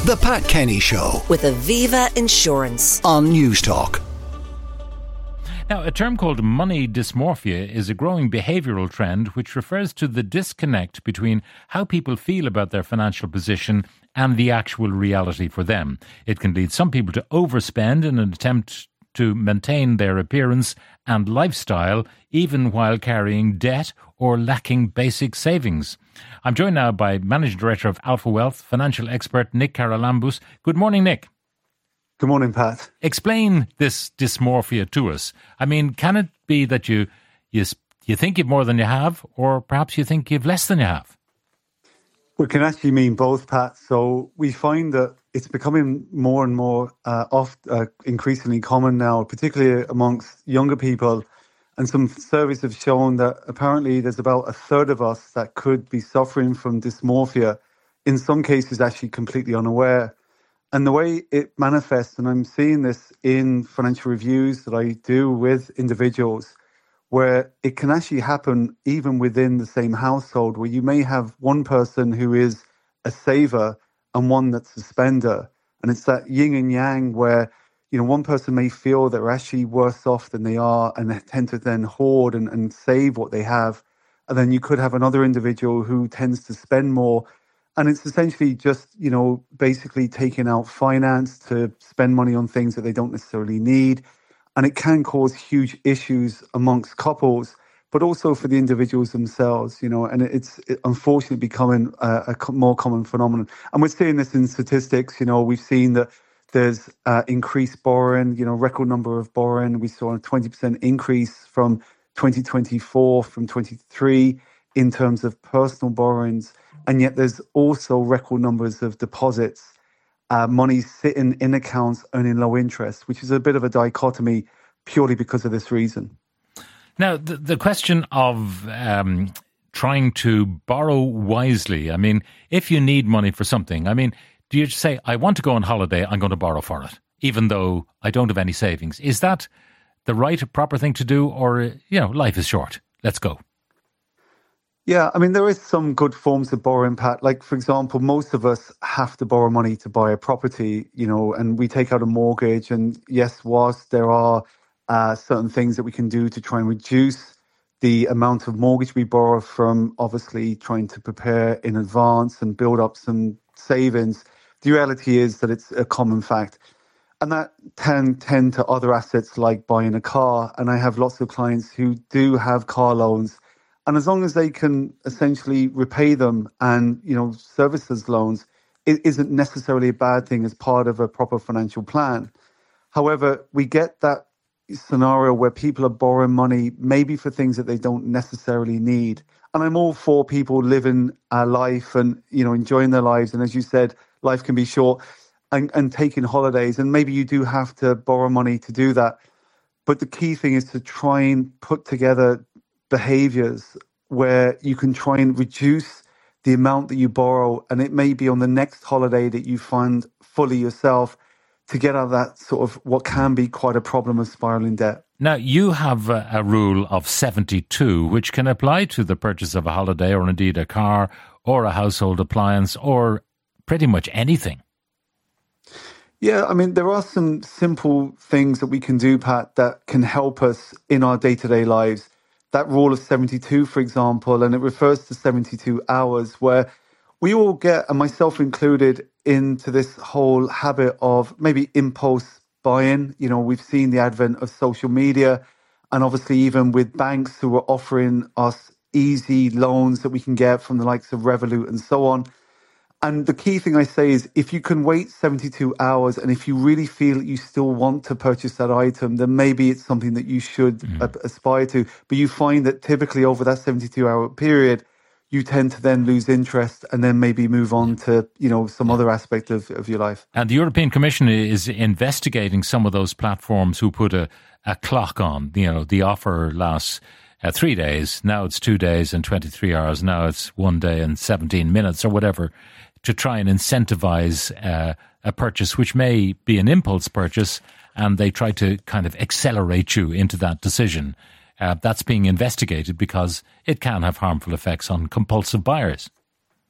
The Pat Kenny Show with Aviva Insurance on News Talk. Now, a term called money dysmorphia is a growing behavioural trend which refers to the disconnect between how people feel about their financial position and the actual reality for them. It can lead some people to overspend in an attempt to maintain their appearance and lifestyle, even while carrying debt or lacking basic savings. I'm joined now by Managing Director of Alpha Wealth, financial expert Nick Charalambous. Good morning, Nick. Good morning, Pat. Explain this dysmorphia to us. I mean, can it be that you think you've more than you have, or perhaps you think you've less than you have? Well, it can actually mean both, Pat. So we find that it's becoming more and more increasingly common now, particularly amongst younger people. And some surveys have shown that apparently there's about a third of us that could be suffering from dysmorphia, in some cases actually completely unaware. And the way it manifests, and I'm seeing this in financial reviews that I do with individuals, where it can actually happen even within the same household, where you may have one person who is a saver and one that's a spender. And it's that yin and yang where, you know, one person may feel they're actually worse off than they are, and they tend to then hoard and save what they have. And then you could have another individual who tends to spend more. And it's essentially just, you know, basically taking out finance to spend money on things that they don't necessarily need. And it can cause huge issues amongst couples, but also for the individuals themselves, you know, and it's unfortunately becoming a more common phenomenon. And we're seeing this in statistics. You know, we've seen that there's increased borrowing, you know, record number of borrowing. We saw a 20% increase from 2024, from 23 in terms of personal borrowings. And yet there's also record numbers of deposits, money sitting in accounts earning low interest, which is a bit of a dichotomy purely because of this reason. Now, the question of trying to borrow wisely, I mean, if you need money for something, I mean, do you say, I want to go on holiday, I'm going to borrow for it, even though I don't have any savings? Is that the right, proper thing to do? Or, you know, life is short, let's go. Yeah, I mean, there is some good forms of borrowing, Pat. Like, for example, most of us have to borrow money to buy a property, you know, and we take out a mortgage. And yes, whilst there are certain things that we can do to try and reduce the amount of mortgage we borrow from obviously trying to prepare in advance and build up some savings, the reality is that it's a common fact. And that can tend to other assets like buying a car. And I have lots of clients who do have car loans. And as long as they can essentially repay them and, you know, service those loans, it isn't necessarily a bad thing as part of a proper financial plan. However, we get that scenario where people are borrowing money maybe for things that they don't necessarily need. And I'm all for people living a life and, you know, enjoying their lives. And as you said, life can be short, and taking holidays. And maybe you do have to borrow money to do that. But the key thing is to try and put together behaviors where you can try and reduce the amount that you borrow, and it may be on the next holiday that you fund fully yourself to get out of that sort of what can be quite a problem of spiraling debt. Now, you have a rule of 72, which can apply to the purchase of a holiday or indeed a car or a household appliance or pretty much anything. Yeah, I mean, there are some simple things that we can do, Pat, that can help us in our day-to-day lives. That rule of 72, for example, and it refers to 72 hours, where we all get, and myself included, into this whole habit of maybe impulse buying. You know, we've seen the advent of social media, and obviously even with banks who are offering us easy loans that we can get from the likes of Revolut and so on. And the key thing I say is if you can wait 72 hours and if you really feel that you still want to purchase that item, then maybe it's something that you should aspire to. But you find that typically over that 72-hour period, you tend to then lose interest and then maybe move on to, you know, some other aspect of your life. And the European Commission is investigating some of those platforms who put a clock on. You know, the offer lasts 3 days. Now it's 2 days and 23 hours. Now it's 1 day and 17 minutes or whatever, to try and incentivize a purchase which may be an impulse purchase, and they try to kind of accelerate you into that decision. That's being investigated because it can have harmful effects on compulsive buyers.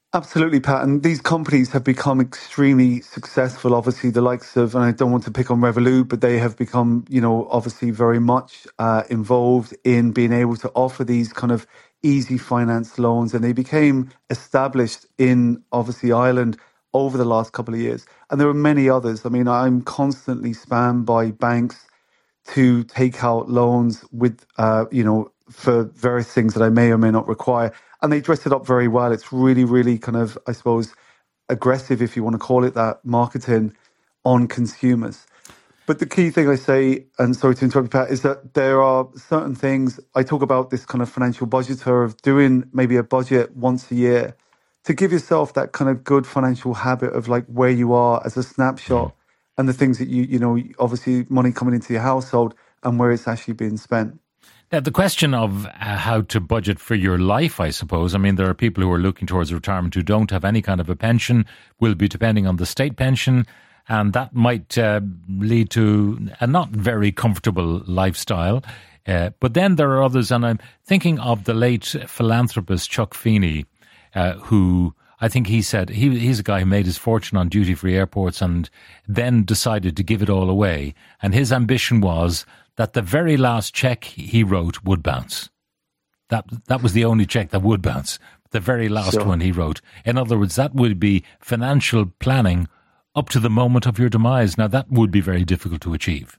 Absolutely, Pat. And these companies have become extremely successful. Obviously, the likes of, and I don't want to pick on Revolut, but they have become, obviously very much involved in being able to offer these kind of easy finance loans. And they became established in, obviously, Ireland over the last couple of years. And there are many others. I mean, I'm constantly spammed by banks to take out loans with, for various things that I may or may not require. And they dress it up very well. It's really, really kind of, I suppose, aggressive, if you want to call it that, marketing on consumers. But the key thing I say, and sorry to interrupt you, Pat, is that there are certain things, I talk about this kind of financial budgeter of doing maybe a budget once a year to give yourself that kind of good financial habit of like where you are as a snapshot and the things that obviously money coming into your household and where it's actually being spent. Now, the question of how to budget for your life, I suppose. I mean, there are people who are looking towards retirement who don't have any kind of a pension, will be depending on the state pension, and that might lead to a not very comfortable lifestyle. But then there are others, and I'm thinking of the late philanthropist Chuck Feeney, who I think he said he's a guy who made his fortune on duty-free airports and then decided to give it all away. And his ambition was that the very last check he wrote would bounce. That was the only check that would bounce. The very last one he wrote. In other words, that would be financial planning up to the moment of your demise. Now, that would be very difficult to achieve.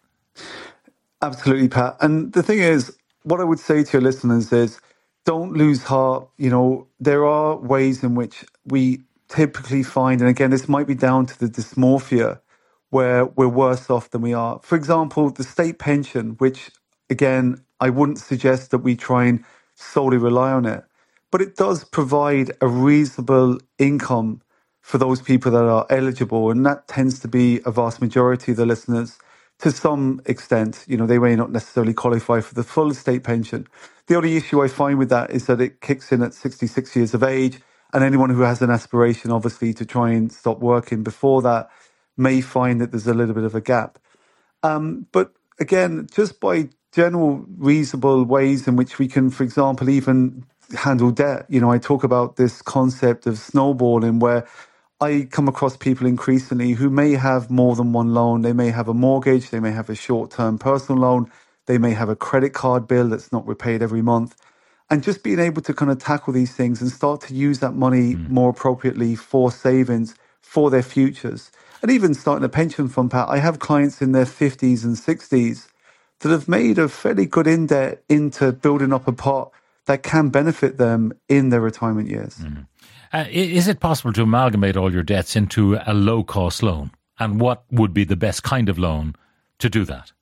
Absolutely, Pat. And the thing is, what I would say to your listeners is, don't lose heart. There are ways in which we typically find, and again, this might be down to the dysmorphia, where we're worse off than we are. For example, the state pension, which, again, I wouldn't suggest that we try and solely rely on it, but it does provide a reasonable income for those people that are eligible, and that tends to be a vast majority of the listeners to some extent. They may not necessarily qualify for the full state pension. The only issue I find with that is that it kicks in at 66 years of age, and anyone who has an aspiration, obviously, to try and stop working before that may find that there's a little bit of a gap. But again, just by general reasonable ways in which we can, for example, even handle debt. I talk about this concept of snowballing, where I come across people increasingly who may have more than one loan. They may have a mortgage, they may have a short-term personal loan, they may have a credit card bill that's not repaid every month. And just being able to kind of tackle these things and start to use that money more appropriately for savings, for their futures. And even starting a pension fund, Pat, I have clients in their 50s and 60s that have made a fairly good in-debt into building up a pot that can benefit them in their retirement years. Is it possible to amalgamate all your debts into a low-cost loan? And what would be the best kind of loan to do that?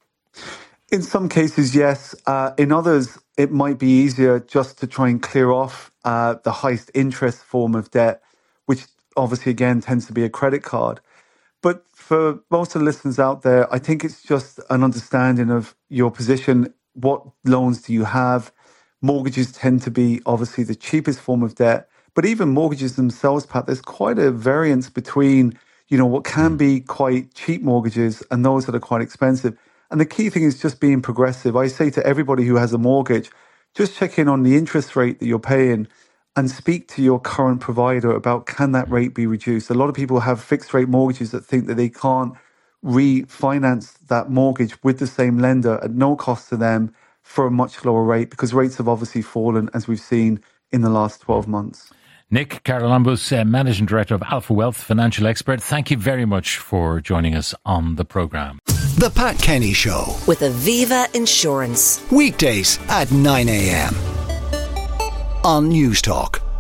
In some cases, yes. In others, it might be easier just to try and clear off the highest interest form of debt, which obviously, again, tends to be a credit card. But for most of the listeners out there, I think it's just an understanding of your position. What loans do you have? Mortgages tend to be obviously the cheapest form of debt. But even mortgages themselves, Pat, there's quite a variance between, what can be quite cheap mortgages and those that are quite expensive. And the key thing is just being progressive. I say to everybody who has a mortgage, just check in on the interest rate that you're paying and speak to your current provider about, can that rate be reduced? A lot of people have fixed rate mortgages that think that they can't refinance that mortgage with the same lender at no cost to them for a much lower rate, because rates have obviously fallen, as we've seen in the last 12 months. Nick Charalambous, Managing Director of Alpha Wealth, financial expert, thank you very much for joining us on the programme. The Pat Kenny Show. With Aviva Insurance. Weekdays at 9 a.m. on News Talk.